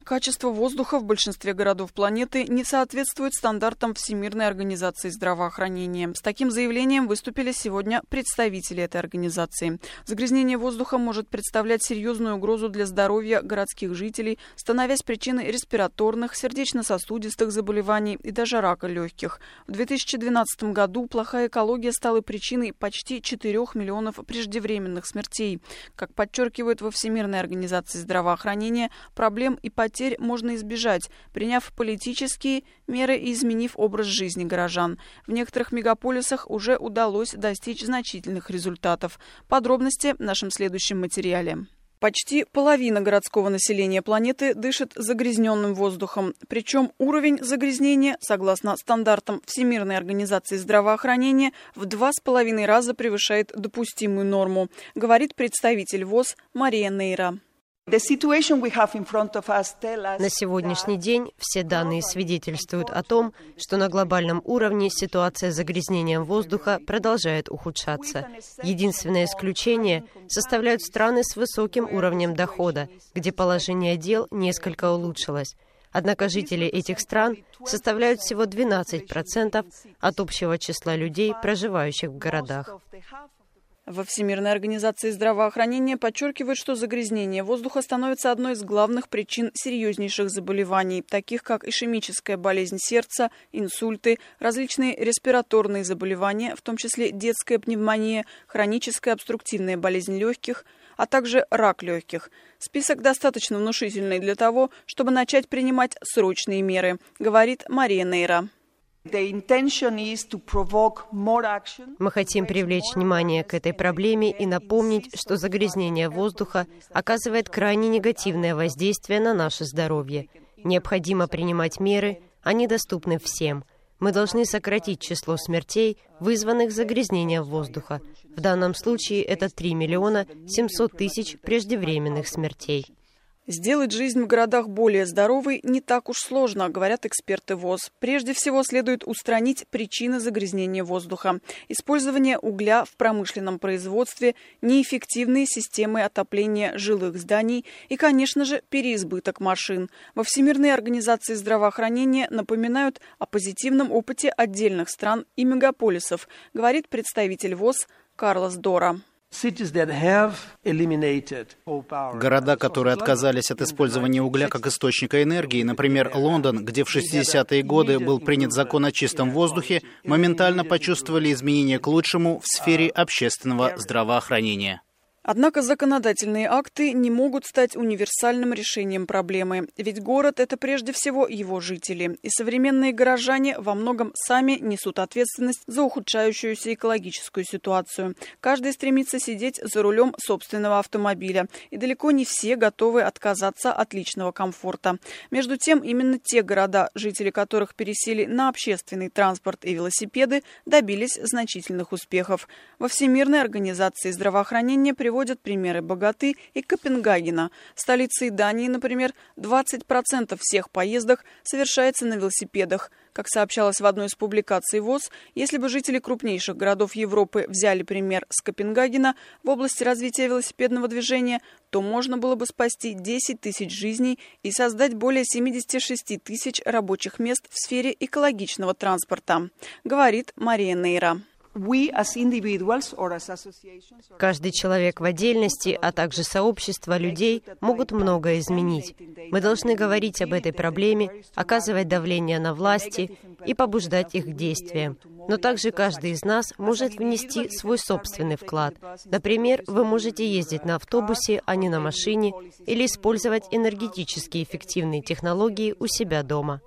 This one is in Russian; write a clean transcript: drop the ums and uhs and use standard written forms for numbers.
Качество воздуха в большинстве городов планеты не соответствует стандартам Всемирной организации здравоохранения. С таким заявлением выступили сегодня представители этой организации. Загрязнение воздуха может представлять серьезную угрозу для здоровья городских жителей, становясь причиной респираторных, сердечно-сосудистых заболеваний и даже рака легких. В 2012 году плохая экология стала причиной почти 4 миллионов преждевременных смертей. Как подчеркивают во Всемирной организации здравоохранения, проблем и потерь можно избежать, приняв политические меры и изменив образ жизни горожан. В некоторых мегаполисах уже удалось достичь значительных результатов. Подробности в нашем следующем материале. Почти половина городского населения планеты дышит загрязненным воздухом. Причем уровень загрязнения, согласно стандартам Всемирной организации здравоохранения, в 2,5 раза превышает допустимую норму, говорит представитель ВОЗ Мария Нейра. На сегодняшний день все данные свидетельствуют о том, что на глобальном уровне ситуация с загрязнением воздуха продолжает ухудшаться. Единственное исключение составляют страны с высоким уровнем дохода, где положение дел несколько улучшилось. Однако жители этих стран составляют всего 12% от общего числа людей, проживающих в городах. Во Всемирной организации здравоохранения подчеркивают, что загрязнение воздуха становится одной из главных причин серьезнейших заболеваний, таких как ишемическая болезнь сердца, инсульты, различные респираторные заболевания, в том числе детская пневмония, хроническая обструктивная болезнь легких, а также рак легких. Список достаточно внушительный для того, чтобы начать принимать срочные меры, говорит Мария Нейра. Мы хотим привлечь внимание к этой проблеме и напомнить, что загрязнение воздуха оказывает крайне негативное воздействие на наше здоровье. Необходимо принимать меры, они доступны всем. Мы должны сократить число смертей, вызванных загрязнением воздуха. В данном случае это 3 миллиона 700 тысяч преждевременных смертей. Сделать жизнь в городах более здоровой не так уж сложно, говорят эксперты ВОЗ. Прежде всего, следует устранить причины загрязнения воздуха. Использование угля в промышленном производстве, неэффективные системы отопления жилых зданий и, конечно же, переизбыток машин. Во Всемирной организации здравоохранения напоминают о позитивном опыте отдельных стран и мегаполисов, говорит представитель ВОЗ Карлос Дора. Города, которые отказались от использования угля как источника энергии, например, Лондон, где в 60-е годы был принят закон о чистом воздухе, моментально почувствовали изменения к лучшему в сфере общественного здравоохранения. Однако законодательные акты не могут стать универсальным решением проблемы. Ведь город – это прежде всего его жители. И современные горожане во многом сами несут ответственность за ухудшающуюся экологическую ситуацию. Каждый стремится сидеть за рулем собственного автомобиля. И далеко не все готовы отказаться от личного комфорта. Между тем, именно те города, жители которых пересели на общественный транспорт и велосипеды, добились значительных успехов. Во Всемирной организации здравоохранения приводят примеры Боготы и Копенгагена. Столицей Дании, например, 20% всех поездок совершается на велосипедах. Как сообщалось в одной из публикаций ВОЗ, если бы жители крупнейших городов Европы взяли пример с Копенгагена в области развития велосипедного движения, то можно было бы спасти 10 тысяч жизней и создать более 76 тысяч рабочих мест в сфере экологичного транспорта, говорит Мария Нейра. Каждый человек в отдельности, а также сообщества людей могут многое изменить. Мы должны говорить об этой проблеме, оказывать давление на власти и побуждать их к действиям. Но также каждый из нас может внести свой собственный вклад. Например, вы можете ездить на автобусе, а не на машине, или использовать энергетически эффективные технологии у себя дома.